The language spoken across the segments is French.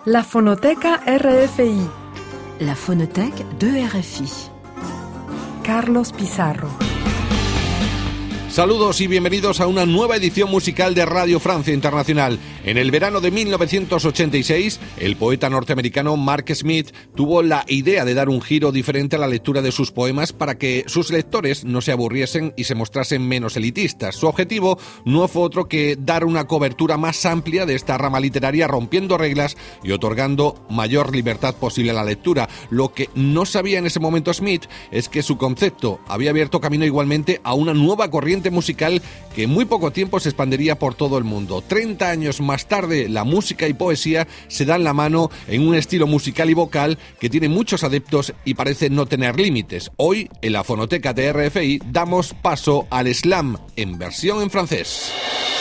La Fonoteca RFI. La Phonothèque de RFI. Carlos Pizarro. Saludos y bienvenidos a una nueva edición musical de Radio Francia Internacional. En el verano de 1986, el poeta norteamericano Mark Smith tuvo la idea de dar un giro diferente a la lectura de sus poemas para que sus lectores no se aburriesen y se mostrasen menos elitistas. Su objetivo no fue otro que dar una cobertura más amplia de esta rama literaria, rompiendo reglas y otorgando mayor libertad posible a la lectura. Lo que no sabía en ese momento Smith es que su concepto había abierto camino igualmente a una nueva corriente musical que en muy poco tiempo se expandiría por todo el mundo. 30 años más tarde, la música y poesía se dan la mano en un estilo musical y vocal que tiene muchos adeptos y parece no tener límites. Hoy, en la Fonoteca de RFI, damos paso al slam en versión en francés.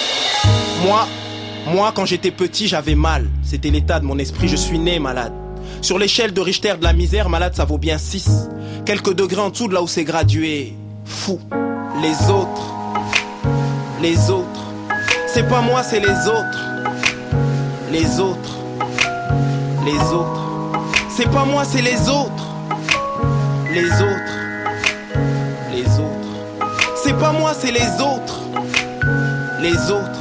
Moi, quand j'étais petit, j'avais mal. C'était l'état de mon esprit, je suis né malade. Sur l'échelle de Richter de la misère, malade, ça vaut bien 6. Quelques degrés en dessous de là où c'est gradué. Fou. Les autres, c'est pas moi, c'est les autres. Les autres, c'est pas moi, c'est les autres. Les autres, c'est pas moi, c'est les autres. Les autres.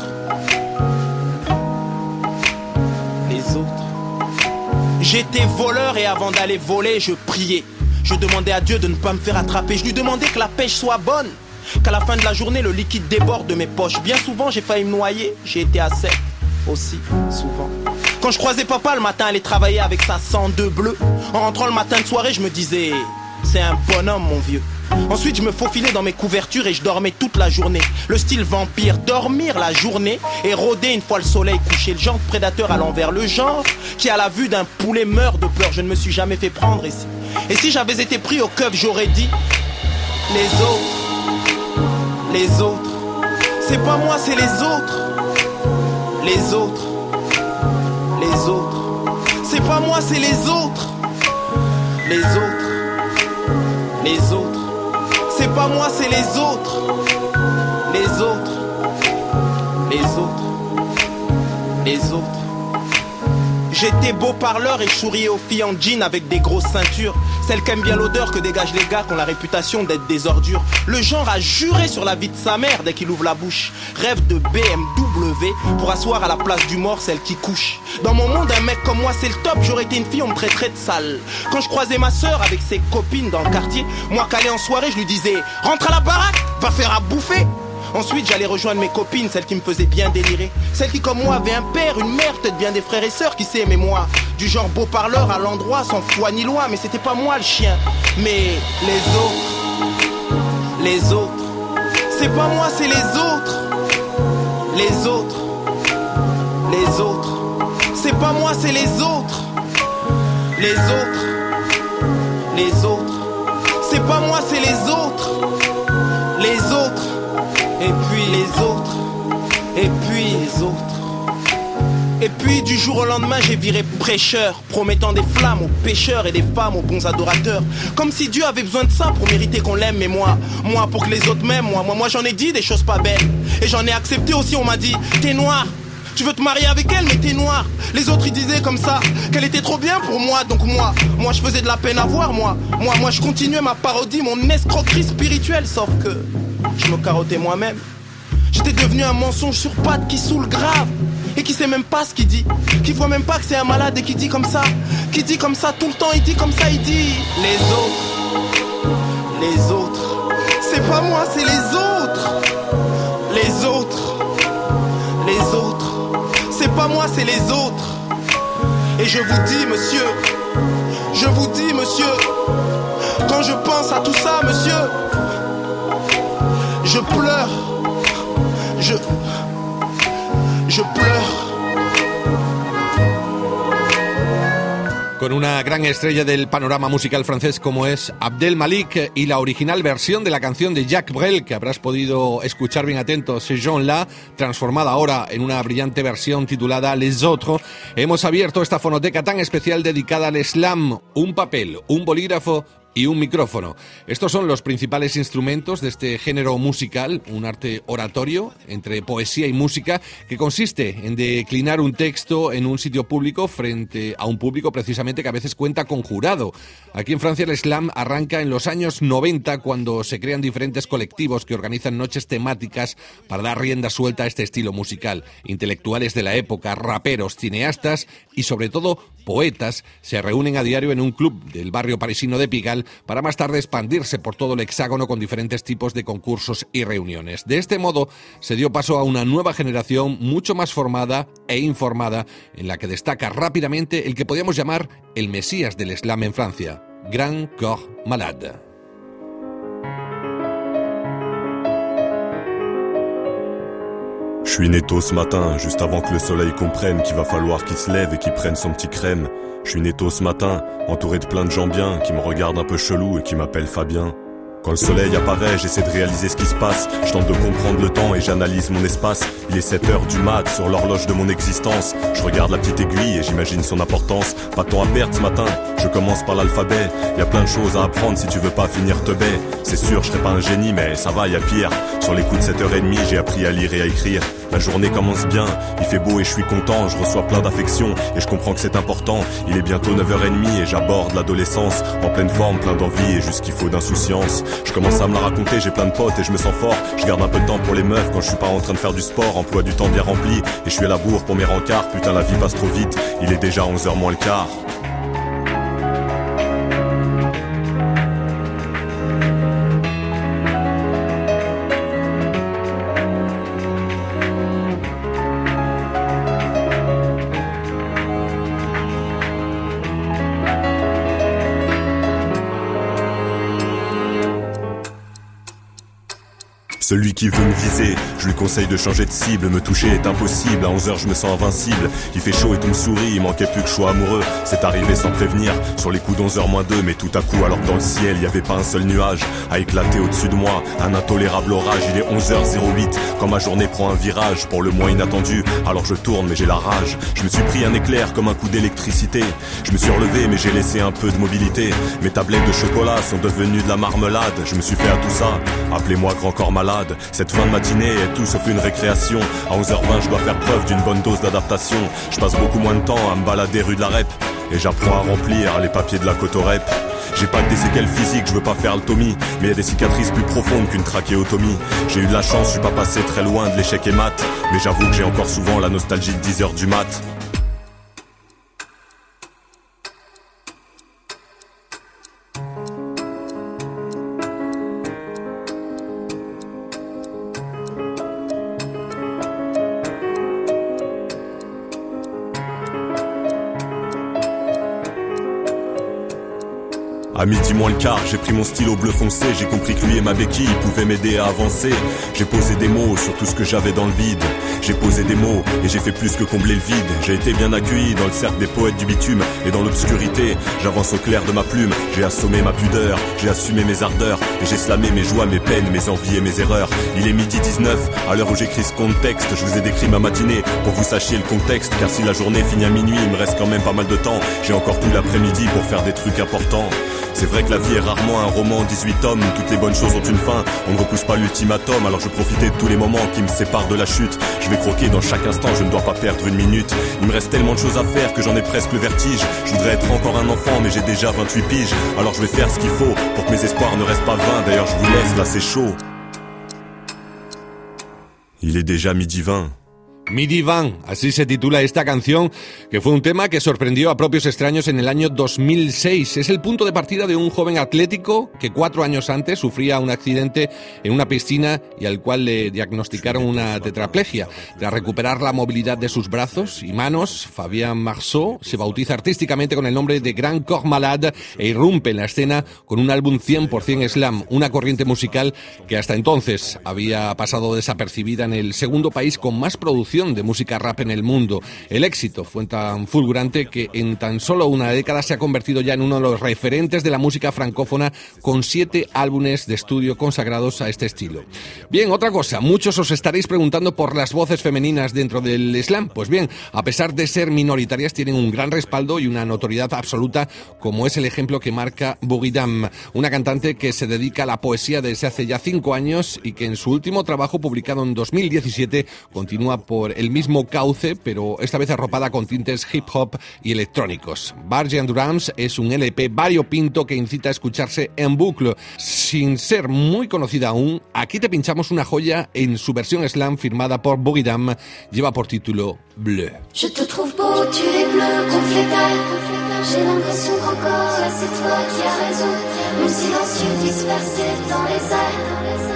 J'étais voleur et avant d'aller voler, je priais. Je demandais à Dieu de ne pas me faire attraper. Je lui demandais que la pêche soit bonne, qu'à la fin de la journée, le liquide déborde de mes poches. Bien souvent, j'ai failli me noyer, j'ai été à sec aussi, souvent. Quand je croisais papa le matin, aller travailler avec sa 102 bleue. En rentrant le matin de soirée, je me disais, c'est un bonhomme, mon vieux. Ensuite, je me faufilais dans mes couvertures et je dormais toute la journée. Le style vampire, dormir la journée et rôder une fois le soleil couché. Le genre de prédateur à l'envers, le genre qui à la vue d'un poulet meurt de peur. Je ne me suis jamais fait prendre ici. Et si j'avais été pris au keuf, j'aurais dit, les autres, c'est pas moi, c'est les autres. Les autres, c'est pas moi, c'est les autres. Les autres, c'est pas moi, c'est les autres. Les autres. J'étais beau parleur et je souriais aux filles en jean avec des grosses ceintures. Celles qui aiment bien l'odeur que dégagent les gars qui ont la réputation d'être des ordures. Le genre a juré sur la vie de sa mère dès qu'il ouvre la bouche. Rêve de BMW pour asseoir à la place du mort celle qui couche. Dans mon monde, un mec comme moi c'est le top. J'aurais été une fille, on me traiterait de sale. Quand je croisais ma sœur avec ses copines dans le quartier, moi calé en soirée je lui disais, rentre à la baraque, va faire à bouffer. Ensuite j'allais rejoindre mes copines, celles qui me faisaient bien délirer. Celles qui comme moi avaient un père, une mère, peut-être bien des frères et sœurs, qui sait, mais moi, du genre beau parleur à l'endroit, sans foi ni loi. Mais c'était pas moi le chien, mais les autres, c'est pas moi, c'est les autres. Les autres, c'est pas moi, c'est les autres. Les autres, c'est pas moi, c'est les autres. Les autres. Et puis les autres, et puis les autres. Et puis du jour au lendemain j'ai viré prêcheur, promettant des flammes aux pécheurs et des femmes aux bons adorateurs. Comme si Dieu avait besoin de ça pour mériter qu'on l'aime. Mais moi pour que les autres m'aiment, moi j'en ai dit des choses pas belles. Et j'en ai accepté aussi, on m'a dit, t'es noir, tu veux te marier avec elle mais t'es noir. Les autres ils disaient comme ça qu'elle était trop bien pour moi. Donc moi je faisais de la peine à voir. Moi je continuais ma parodie, mon escroquerie spirituelle. Sauf que je me carottais moi-même. J'étais devenu un mensonge sur pattes qui saoule grave. Et qui sait même pas ce qu'il dit, qui voit même pas que c'est un malade et qui dit comme ça tout le temps, il dit comme ça, il dit les autres, c'est pas moi, c'est les autres. Les autres, c'est pas moi, c'est les autres. Et je vous dis monsieur, quand je pense à tout ça monsieur, je pleure, je pleure. Con una gran estrella del panorama musical francés como es Abdel Malik y la original versión de la canción de Jacques Brel, que habrás podido escuchar bien atento, Ces gens-là, transformada ahora en una brillante versión titulada Les Autres, hemos abierto esta fonoteca tan especial dedicada al slam, un papel, un bolígrafo y un micrófono. Estos son los principales instrumentos de este género musical, un arte oratorio entre poesía y música que consiste en declinar un texto en un sitio público frente a un público precisamente que a veces cuenta con jurado. Aquí en Francia el slam arranca en los años 90 cuando se crean diferentes colectivos que organizan noches temáticas para dar rienda suelta a este estilo musical. Intelectuales de la época, raperos, cineastas y sobre todo poetas se reúnen a diario en un club del barrio parisino de Pigalle para más tarde expandirse por todo el hexágono con diferentes tipos de concursos y reuniones. De este modo se dio paso a una nueva generación mucho más formada e informada en la que destaca rápidamente el que podríamos llamar el mesías del slam en Francia, Grand Corps Malade. Je suis né tôt ce matin, juste avant que le soleil comprenne qu'il va falloir qu'il se lève et qu'il prenne son petit crème. Je suis né tôt ce matin, entouré de plein de gens bien, qui me regardent un peu chelou et qui m'appellent Fabien. Quand le soleil apparaît, j'essaie de réaliser ce qui se passe. Je tente de comprendre le temps et j'analyse mon espace. Il est 7h du mat sur l'horloge de mon existence. Je regarde la petite aiguille et j'imagine son importance. Pas de temps à perdre ce matin, je commence par l'alphabet. Y a plein de choses à apprendre si tu veux pas finir teubé. C'est sûr, je serai pas un génie mais ça va, y a pire. Sur les coups de 7h30, j'ai appris à lire et à écrire. La journée commence bien, il fait beau et je suis content. Je reçois plein d'affection et je comprends que c'est important. Il est bientôt 9h30 et j'aborde l'adolescence. En pleine forme, plein d'envie et juste qu'il faut d'insouciance. Je commence à me la raconter, j'ai plein de potes et je me sens fort. Je garde un peu de temps pour les meufs quand je suis pas en train de faire du sport. Emploi du temps bien rempli et je suis à la bourre pour mes rencarts. Putain la vie passe trop vite, il est déjà 11h moins le quart. Celui qui veut me viser, je lui conseille de changer de cible. Me toucher est impossible, à 11h je me sens invincible. Il fait chaud et tout me sourit, il manquait plus que je sois amoureux. C'est arrivé sans prévenir, sur les coups d'11h moins 2. Mais tout à coup alors que dans le ciel, y avait pas un seul nuage à éclater au-dessus de moi, un intolérable orage. Il est 11h08, quand ma journée prend un virage, pour le moins inattendu. Alors je tourne mais j'ai la rage. Je me suis pris un éclair comme un coup d'électricité. Je me suis relevé mais j'ai laissé un peu de mobilité. Mes tablettes de chocolat sont devenues de la marmelade. Je me suis fait à tout ça, appelez-moi grand corps malade. Cette fin de matinée est tout sauf une récréation. À 11h20 je dois faire preuve d'une bonne dose d'adaptation. Je passe beaucoup moins de temps à me balader rue de la Rep et j'apprends à remplir les papiers de la Cotorep. J'ai pas que des séquelles physiques, je veux pas faire le Tommy, mais y a des cicatrices plus profondes qu'une trachéotomie. J'ai eu de la chance, je suis pas passé très loin de l'échec et maths, mais j'avoue que j'ai encore souvent la nostalgie de 10h du mat. À midi moins le quart, j'ai pris mon stylo bleu foncé. J'ai compris que lui et ma béquille pouvaient m'aider à avancer. J'ai posé des mots sur tout ce que j'avais dans le vide. J'ai posé des mots et j'ai fait plus que combler le vide. J'ai été bien accueilli dans le cercle des poètes du bitume. Et dans l'obscurité, j'avance au clair de ma plume. J'ai assommé ma pudeur, j'ai assumé mes ardeurs. Et j'ai slamé mes joies, mes peines, mes envies et mes erreurs. Il est midi 19, à l'heure où j'écris ce contexte. Je vous ai décrit ma matinée pour que vous sachiez le contexte. Car si la journée finit à minuit, il me reste quand même pas mal de temps. J'ai encore tout l'après-midi pour faire des trucs importants. C'est vrai que la vie est rarement un roman en 18 tomes. Toutes les bonnes choses ont une fin, on ne repousse pas l'ultimatum. Alors je profitais de tous les moments qui me séparent de la chute. Je vais croquer dans chaque instant, je ne dois pas perdre une minute. Il me reste tellement de choses à faire que j'en ai presque le vertige. Je voudrais être encore un enfant mais j'ai déjà 28 piges. Alors je vais faire ce qu'il faut pour que mes espoirs ne restent pas vains. D'ailleurs je vous laisse, là c'est chaud. Il est déjà midi 20. Midi 20, así se titula esta canción, que fue un tema que sorprendió a propios extraños en el año 2006. Es el punto de partida de un joven atlético que 4 años antes sufría un accidente en una piscina y al cual le diagnosticaron una tetraplegia. Tras recuperar la movilidad de sus brazos y manos, Fabien Marceau se bautiza artísticamente con el nombre de Grand Corps Malade e irrumpe en la escena con un álbum 100% slam, una corriente musical que hasta entonces había pasado desapercibida en el segundo país con más producción producción de música rap en el mundo. El éxito fue tan fulgurante que en tan solo una década se ha convertido ya en uno de los referentes de la música francófona, con 7 álbumes de estudio consagrados a este estilo. Bien, otra cosa, muchos os estaréis preguntando por las voces femeninas dentro del slam. Pues bien, a pesar de ser minoritarias, tienen un gran respaldo y una notoriedad absoluta, como es el ejemplo que marca Boogie Dam, una cantante que se dedica a la poesía desde hace ya 5 años y que en su último trabajo, publicado en 2017, continúa por el mismo cauce, pero esta vez arropada con tintes hip hop y electrónicos. Barge and Drums es un LP variopinto que incita a escucharse en bucle. Sin ser muy conocida aún, aquí te pinchamos una joya en su versión slam firmada por Boogie Dam. Lleva por título Bleu. Je te trouve beau, tu es bleu, gonflé d'air. J'ai l'impression qu'encore là c'est toi qui as raison. Le silencieux dispersé dans les airs.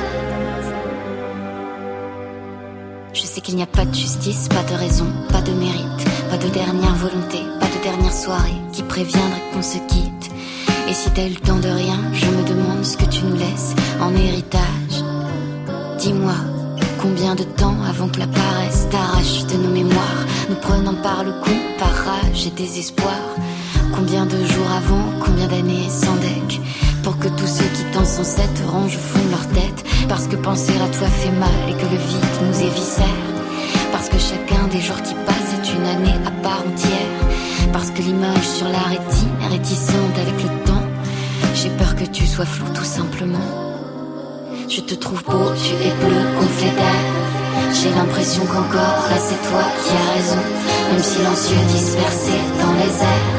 Je sais qu'il n'y a pas de justice, pas de raison, pas de mérite, pas de dernière volonté, pas de dernière soirée qui préviendrait qu'on se quitte. Et si t'as eu le temps de rien, je me demande ce que tu nous laisses en héritage. Dis-moi, combien de temps avant que la paresse t'arrache de nos mémoires, nous prenant par le cou, par rage et désespoir. Combien de jours avant, combien d'années sans deck, pour que tous ceux qui t'encensent te rangent au fond de leur tête. Parce que penser à toi fait mal et que le vide nous éviscère. Parce que chacun des jours qui passent est une année à part entière. Parce que l'image sur la rétine est réticente avec le temps. J'ai peur que tu sois flou tout simplement. Je te trouve beau, tu es bleu, gonflé d'air. J'ai l'impression qu'encore là c'est toi qui as raison. Même silencieux dispersé dans les airs.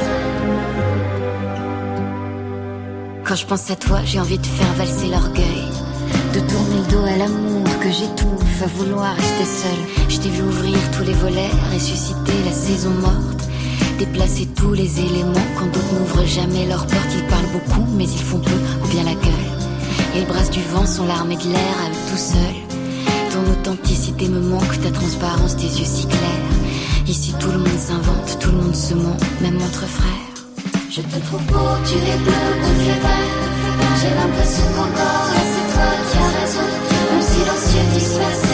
Quand je pense à toi, j'ai envie de faire valser l'orgueil, de tourner le dos à l'amour que j'étouffe à vouloir rester seule. Je t'ai vu ouvrir tous les volets, ressusciter la saison morte, déplacer tous les éléments quand d'autres n'ouvrent jamais leurs portes. Ils parlent beaucoup mais ils font peu ou bien la gueule. Et le brasse du vent sont l'armée de l'air à eux tout seuls. Ton authenticité me manque, ta transparence, tes yeux si clairs. Ici tout le monde s'invente, tout le monde se ment, même entre frères. Je te trouve beau, tu es bleu, gonflé d'air. J'ai l'impression qu'encore là c'est toi qui as raison. Même silencieux dispersé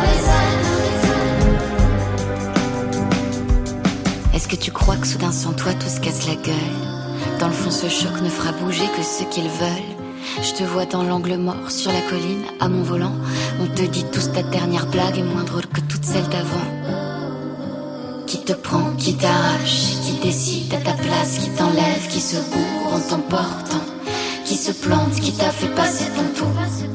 dans les airs. Est-ce que tu crois que soudain sans toi tout se casse la gueule? Dans le fond ce choc ne fera bouger que ceux qui le veulent. Je te vois dans l'angle mort sur la colline, à mon volant. On te dit tous ta dernière blague est moins drôle que toutes celles d'avant. Qui te prend, qui t'arrache, qui décide à ta place, qui t'enlève, qui se bourre en t'emportant, qui se plante, qui t'a fait passer ton tour.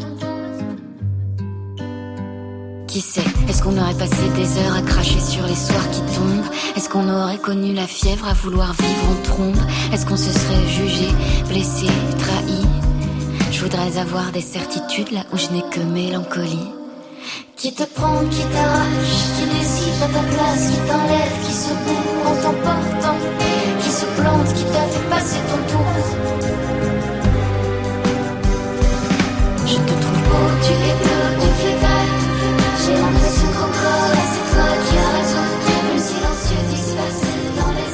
Qui sait, est-ce qu'on aurait passé des heures à cracher sur les soirs qui tombent? Est-ce qu'on aurait connu la fièvre à vouloir vivre en trombe? Est-ce qu'on se serait jugé, blessé, trahi? Je voudrais avoir des certitudes là où je n'ai que mélancolie. Qui te prend, qui t'arrache, qui décide à ta place, qui t'enlève, qui se bourre en t'emportant, qui se plante, qui t'a fait passer ton tour. Je te trouve beau, tu es bleu, gonflé d'air. J'ai l'impression qu'encore là c'est toi qui as raison. Le silencieux dispersé dans les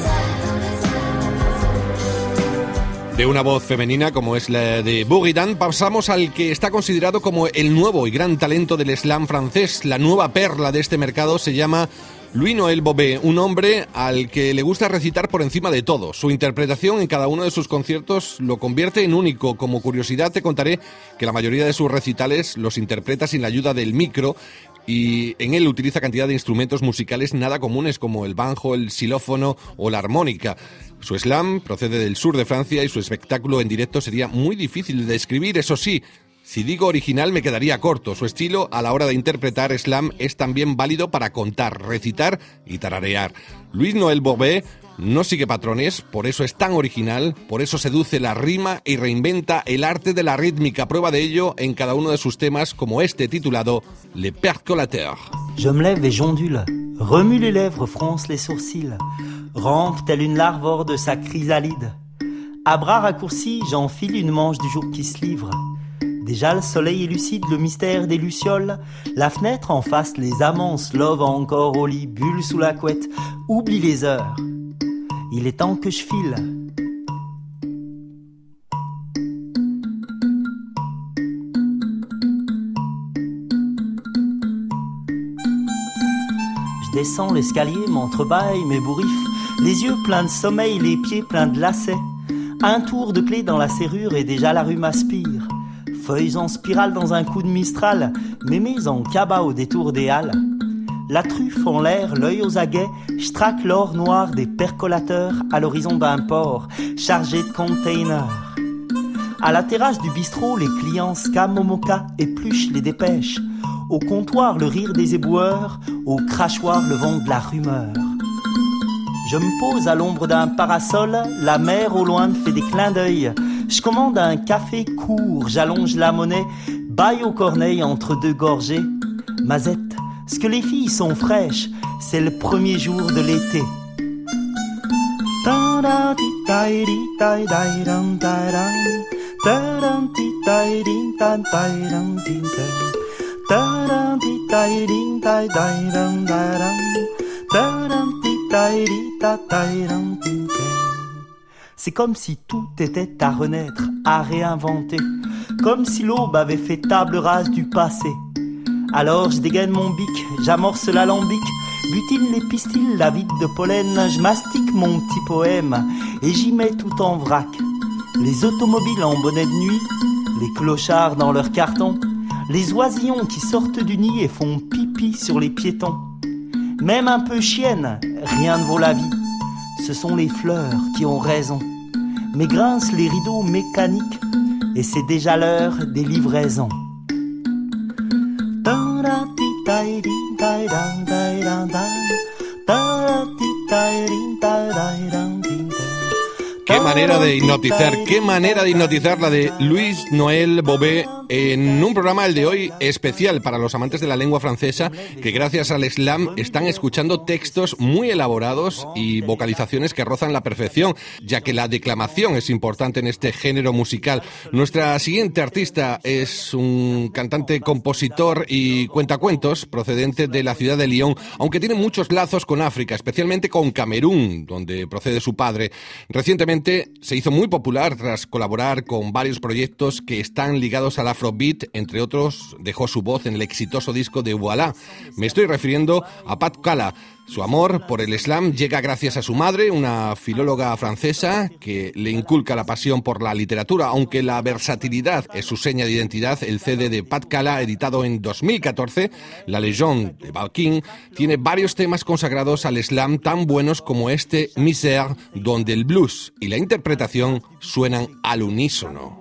airs. De una voz femenina como es la de Boogie Dam, pasamos al que está considerado como el nuevo y gran talento del slam francés. La nueva perla de este mercado se llama Louis-Noël Bobé, un hombre al que le gusta recitar por encima de todo. Su interpretación en cada uno de sus conciertos lo convierte en único. Como curiosidad te contaré que la mayoría de sus recitales los interpreta sin la ayuda del micro, y en él utiliza cantidad de instrumentos musicales nada comunes como el banjo, el xilófono o la armónica. Su slam procede del sur de Francia y su espectáculo en directo sería muy difícil de describir. Eso sí, si digo original me quedaría corto. Su estilo a la hora de interpretar slam es también válido para contar, recitar y tararear. Louis-Noël Bobé no sigue patrones, por eso es tan original, por eso seduce la rima y reinventa el arte de la rítmica. Prueba de ello en cada uno de sus temas, como este titulado Le Percolateur. Je me lève et j'ondule, remue les lèvres, fronce les sourcils, rampe telle une larve hors de sa chrysalide. À bras raccourcis, j'enfile une manche du jour qui se livre. Déjà le soleil élucide le mystère des lucioles. La fenêtre en face, les amants se lovent encore au lit, bulle sous la couette, oublie les heures. Il est temps que je file. Je descends l'escalier, m'entrebâille, m'ébouriffe, les yeux pleins de sommeil, les pieds pleins de lacets. Un tour de clé dans la serrure et déjà la rue m'aspire. Feuilles en spirale dans un coup de mistral, mémés en cabas au détour des halles. La truffe en l'air, l'œil aux aguets, je traque l'or noir des percolateurs à l'horizon d'un port chargé de containers. À la terrasse du bistrot, les clients scament au moka, épluchent les dépêches. Au comptoir, le rire des éboueurs, au crachoir, le vent de la rumeur. Je me pose à l'ombre d'un parasol, la mer au loin me fait des clins d'œil. Je commande un café court, j'allonge la monnaie, baille aux corneilles entre deux gorgées. Mazette, ce que les filles sont fraîches, c'est le premier jour de l'été. C'est comme si tout était à renaître, à réinventer, comme si l'aube avait fait table rase du passé. Alors je dégaine mon bic, j'amorce l'alambic, butine les pistils, la vide de pollen, je mastique mon petit poème et j'y mets tout en vrac. Les automobiles en bonnet de nuit, les clochards dans leur carton, les oisillons qui sortent du nid et font pipi sur les piétons. Même un peu chienne, rien ne vaut la vie. Ce sont les fleurs qui ont raison. Mais grincent les rideaux mécaniques et c'est déjà l'heure des livraisons. Qué manera de hipnotizar la de Louis Noël Bobet en un programa, el de hoy, especial para los amantes de la lengua francesa, que gracias al slam están escuchando textos muy elaborados y vocalizaciones que rozan la perfección, ya que la declamación es importante en este género musical. Nuestra siguiente artista es un cantante, compositor y cuentacuentos procedente de la ciudad de Lyon, aunque tiene muchos lazos con África, especialmente con Camerún, donde procede su padre. Recientemente se hizo muy popular tras colaborar con varios proyectos que están ligados al Afrobeat, entre otros dejó su voz en el exitoso disco de Voilà. Me estoy refiriendo a Pat Kala. Su amor por el slam llega gracias a su madre, una filóloga francesa que le inculca la pasión por la literatura, aunque la versatilidad es su seña de identidad. El CD de Pat Kala, editado en 2014, La Légende de Balkin, tiene varios temas consagrados al slam tan buenos como este Misère, donde el blues y la interpretación suenan al unísono.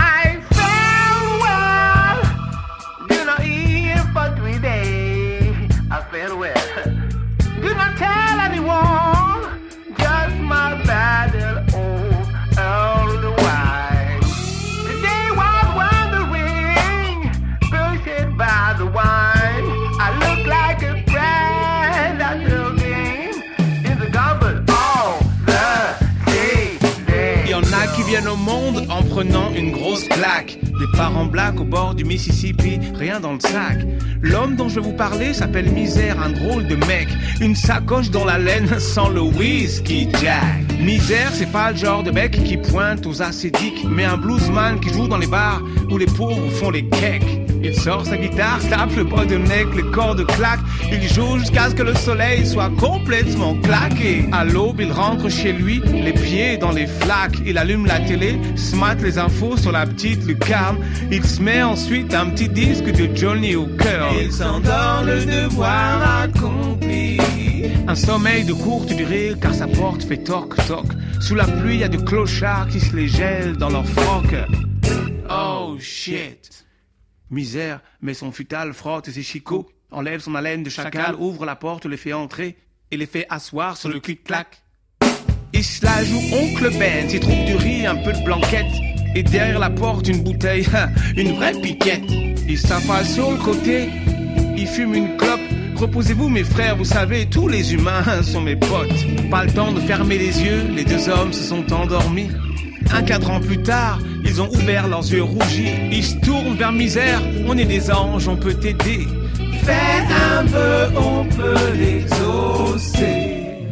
Do not tell anyone, just my bad old elder wife. The day was wandering, bullshit by the wine. I look like a friend that's building in the gumbo all the day. Il y en a qui viennent au monde en prenant une grosse claque. Des parents blacks au bord du Mississippi, rien dans le sac. L'homme dont je vais vous parler s'appelle Misère, un drôle de mec. Une sacoche dans la laine sans le whisky jack. Misère, c'est pas le genre de mec qui pointe aux acédiques, mais un bluesman qui joue dans les bars où les pauvres font les cakes. Il sort sa guitare, tape le bas de neck, les cordes claquent. Il joue jusqu'à ce que le soleil soit complètement claqué. À l'aube, il rentre chez lui, les pieds dans les flaques. Il allume la télé, se mate les infos sur la petite lucarne. Il se met ensuite un petit disque de Johnny Hooker. Il s'endort, le devoir accompli. Un sommeil de courte durée car sa porte fait toc-toc. Sous la pluie, il y a des clochards qui se les gèlent dans leur froc. Oh shit. Misère met son futal, frotte ses chicots, enlève son haleine de chacal, ouvre la porte, les fait entrer et les fait asseoir sur le clic-clac. Il se la joue oncle Ben, s'y trouve du riz, un peu de blanquette. Et derrière la porte, une bouteille, une vraie piquette. Il s'affale sur le côté, il fume une clope. Reposez-vous mes frères, vous savez, tous les humains sont mes potes. Pas le temps de fermer les yeux, les deux hommes se sont endormis. Un cadran plus tard, ils ont ouvert leurs yeux rougis. Ils se tournent vers Misère, on est des anges, on peut t'aider. Fais un vœu, on peut l'exaucer.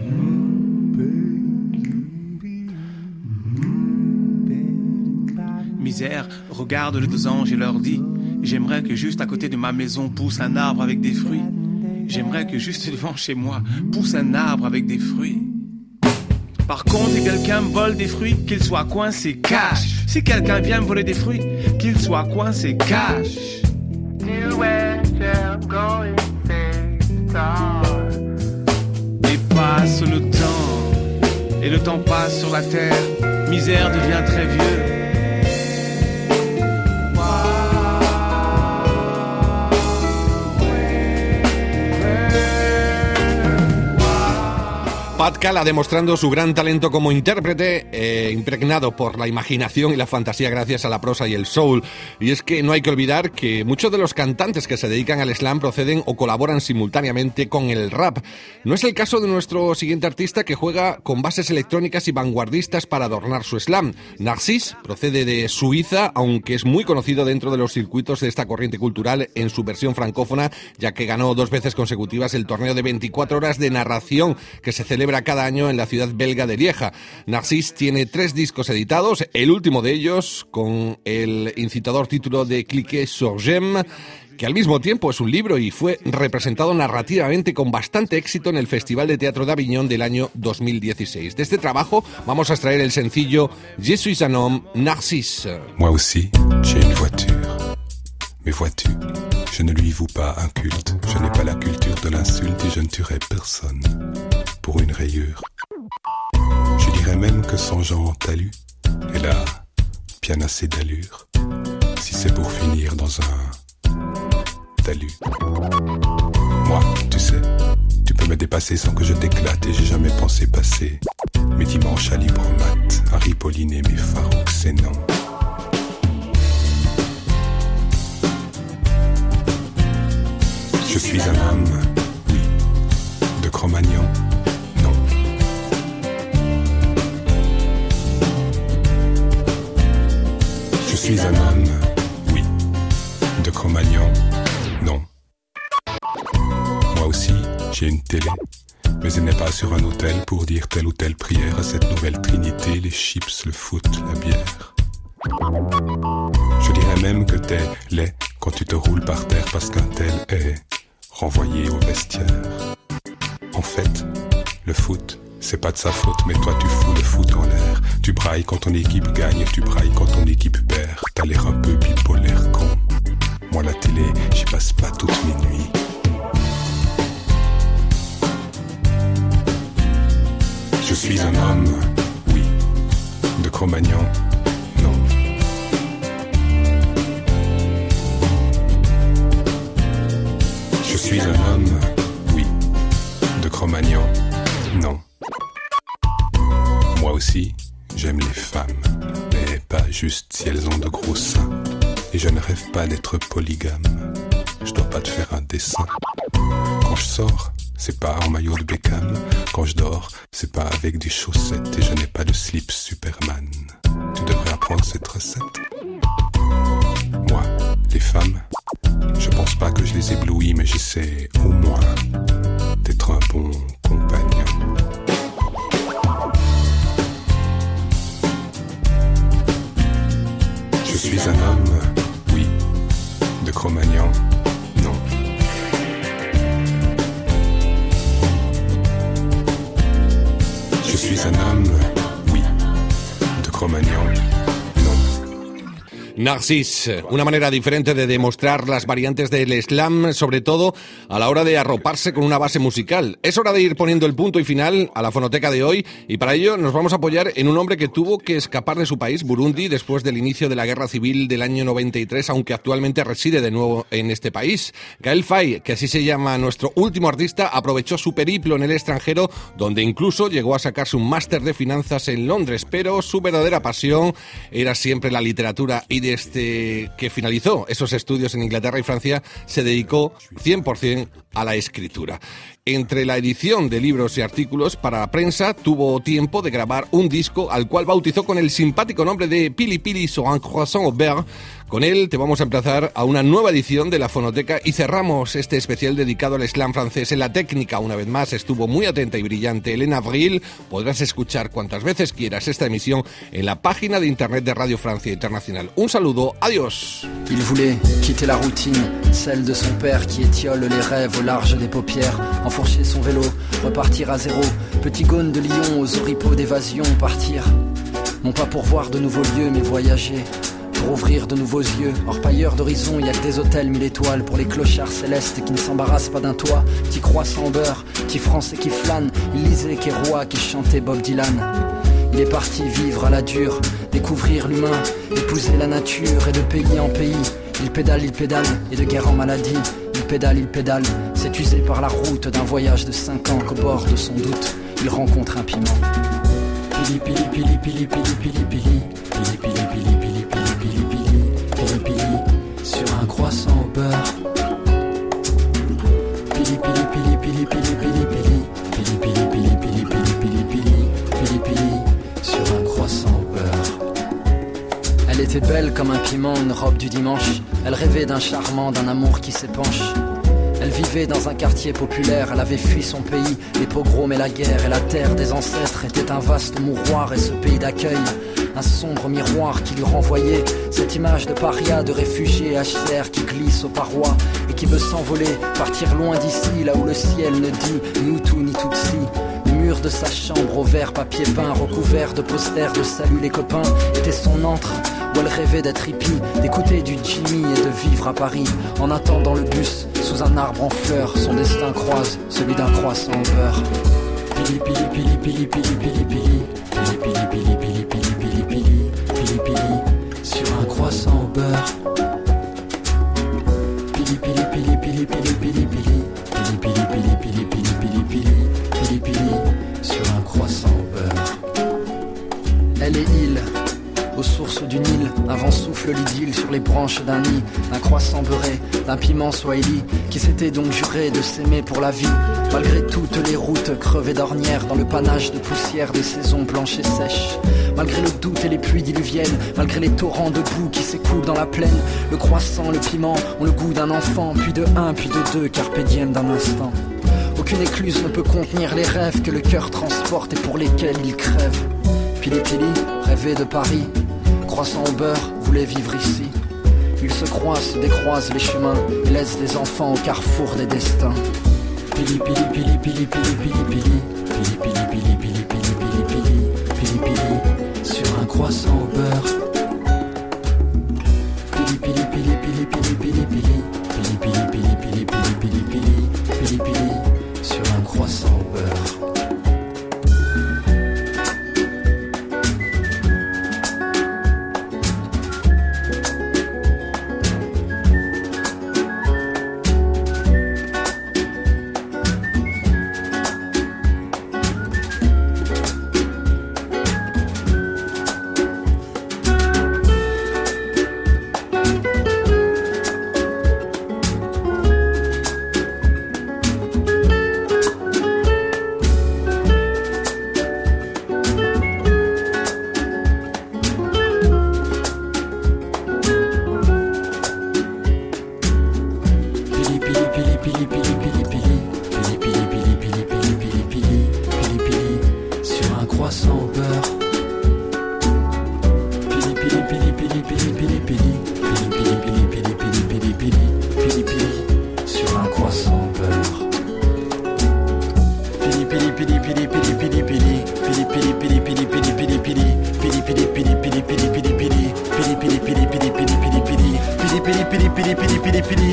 Misère regarde les deux anges et leur dit: j'aimerais que juste à côté de ma maison pousse un arbre avec des fruits. j'aimerais que juste devant chez moi pousse un arbre avec des fruits. Par contre, si quelqu'un me vole des fruits, qu'il soit coincé cash. Si quelqu'un vient me voler des fruits, qu'il soit coincé cash. Et passe le temps, et le temps passe sur la terre. Misère devient très vieux. Pat Cala demostrando su gran talento como intérprete, impregnado por la imaginación y la fantasía gracias a la prosa y el soul. Y es que no hay que olvidar que muchos de los cantantes que se dedican al slam proceden o colaboran simultáneamente con el rap. No es el caso de nuestro siguiente artista, que juega con bases electrónicas y vanguardistas para adornar su slam. Narcís procede de Suiza, aunque es muy conocido dentro de los circuitos de esta corriente cultural en su versión francófona, ya que ganó 2 veces consecutivas el torneo de 24 horas de narración que se celebra cada año en la ciudad belga de Lieja. Narcís tiene 3 discos editados, el último de ellos con el incitador título de Cliquez sur J'aime, que al mismo tiempo es un libro y fue representado narrativamente con bastante éxito en el Festival de Teatro de Aviñón del año 2016. De este trabajo vamos a extraer el sencillo Je suis un homme, Narcisse. Moi aussi, j'ai une voiture. Mais vois-tu, je ne lui voue pas un culte. Je n'ai pas la culture de l'insulte et je ne tuerai personne pour une rayure. Je dirais même que son Jean Talus, elle a bien assez d'allure, si c'est pour finir dans un talus. Moi, tu sais, tu peux me dépasser sans que je t'éclate et j'ai jamais pensé passer mes dimanches à libre mat, à ripolliner mes Farouk, c'est non. Je suis un homme, oui, de Cro-Magnon, non. Je suis un homme, oui, de Cro-Magnon, non. Moi aussi, j'ai une télé, mais elle n'est pas sur un autel pour dire telle ou telle prière à cette nouvelle trinité, les chips, le foot, la bière. Je dirais même que t'es laid quand tu te roules par terre parce qu'un tel est renvoyé au vestiaire. En fait, le foot, c'est pas de sa faute, mais toi tu fous le foot en l'air. Tu brailles quand ton équipe gagne, tu brailles quand ton équipe perd. T'as l'air un peu bipolaire, con. Moi la télé, j'y passe pas toutes mes nuits. Je suis un homme, oui, de Cro-Magnon, non. Je suis un homme, oui, de Cro-Magnon, non. Moi aussi, j'aime les femmes, mais pas juste si elles ont de gros seins. Et je ne rêve pas d'être polygame, je dois pas te faire un dessin. Quand je sors, c'est pas en maillot de Beckham. Quand je dors, c'est pas avec des chaussettes et je n'ai pas de slip Superman. Tu devrais apprendre cette recette. Moi, les femmes, je pense pas que je les éblouis, mais j'essaie au moins d'être un bon compagnon. Je suis un homme, oui, de Cro-Magnon, non. Je suis un homme, oui, de Cro-Magnon, non. Narcís, una manera diferente de demostrar las variantes del slam, sobre todo a la hora de arroparse con una base musical. Es hora de ir poniendo el punto y final a la fonoteca de hoy, y para ello nos vamos a apoyar en un hombre que tuvo que escapar de su país, Burundi, después del inicio de la guerra civil del año 93, aunque actualmente reside de nuevo en este país. Gaël Faye, que así se llama nuestro último artista, aprovechó su periplo en el extranjero, donde incluso llegó a sacarse un máster de finanzas en Londres, pero su verdadera pasión era siempre la literatura, y desde que finalizó esos estudios en Inglaterra y Francia se dedicó 100% a la escritura. Entre la edición de libros y artículos para la prensa, tuvo tiempo de grabar un disco al cual bautizó con el simpático nombre de Pili Pili sur un croissant au beurre. Con él te vamos a emplazar a una nueva edición de la Fonoteca y cerramos este especial dedicado al slam francés. En la técnica, una vez más, estuvo muy atenta y brillante Elena Avril. Podrás escuchar cuantas veces quieras esta emisión en la página de internet de Radio Francia Internacional. Un saludo, adiós. Il voulait quitter la routine, celle de son père qui étiole les rêves au large des paupières, enfourcher son vélo, repartir à zéro, petit Gaune de Lyon aux oripeaux d'évasion, partir, non pas pour voir de nouveaux lieux mais voyager, pour ouvrir de nouveaux yeux. Orpailleur d'horizon, y a que des hôtels 1000 étoiles pour les clochards célestes qui ne s'embarrassent pas d'un toit. Petit croissant au beurre, petit français qui flâne, il lisait Kérois qui chantait Bob Dylan. Il est parti vivre à la dure, découvrir l'humain, épouser la nature et de pays en pays. Il pédale, et de guerre en maladie. Il pédale, c'est usé par la route d'un voyage de 5 ans qu'au bord de son doute, il rencontre un piment. Pili pili pili pili pili pili pili pili pili pili pili pili pili pili pili sur un croissant au beurre. Pili pili pili pili pili pili pili pili pili pili pili pili pili pili pili sur un croissant au beurre. Elle était belle comme un piment, une robe du dimanche. Elle rêvait d'un charmant, d'un amour qui s'épanche. Elle vivait dans un quartier populaire, elle avait fui son pays, les pogroms et la guerre, et la terre des ancêtres était un vaste mouroir, et ce pays d'accueil, un sombre miroir qui lui renvoyait cette image de paria, de réfugié HCR qui glisse aux parois, et qui veut s'envoler, partir loin d'ici, là où le ciel ne dit ni Hutu ni Tutsi. Les murs de sa chambre au vert papier peint, recouverts de posters de salut les copains, étaient son antre, où elle rêvait d'être hippie, d'écouter du Jimmy et de vivre à Paris. En attendant le bus, sous un arbre en fleurs, son destin croise celui d'un croissant au beurre. Pili pili pili pili pili pili pili pili pili pili pili pili pili pili pili pili sur un croissant au beurre. Pili pili pili pili pili pili pili pili pili pili pili pili pili pili pili sur un croissant au beurre. Elle est île aux sources du Nil, un vent souffle l'idylle sur les branches d'un nid, d'un croissant beurré, d'un piment swahili, qui s'était donc juré de s'aimer pour la vie, malgré toutes les routes crevées d'ornières, dans le panache de poussière des saisons blanches et sèches. Malgré le doute et les pluies diluviennes, malgré les torrents de boue qui s'écoulent dans la plaine, le croissant, le piment ont le goût d'un enfant, puis de un, puis de deux, carpe diem d'un instant. Aucune écluse ne peut contenir les rêves que le cœur transporte et pour lesquels il crève. Pili Pili rêvait de Paris, croissant au beurre, voulait vivre ici. Ils se croisent, décroisent les chemins et laissent des enfants au carrefour des destins. Pili Pili Pili Pili Pili Pili Pili Pili Pili Pili Pili Pili Pili Pili Pili Pili sur un croissant au beurre. Pili Pili Pili Pili Pili Pili Pili Pili Pili Pili Pili Pili Pili Pili Pili Pili sur un croissant au beurre. pili pili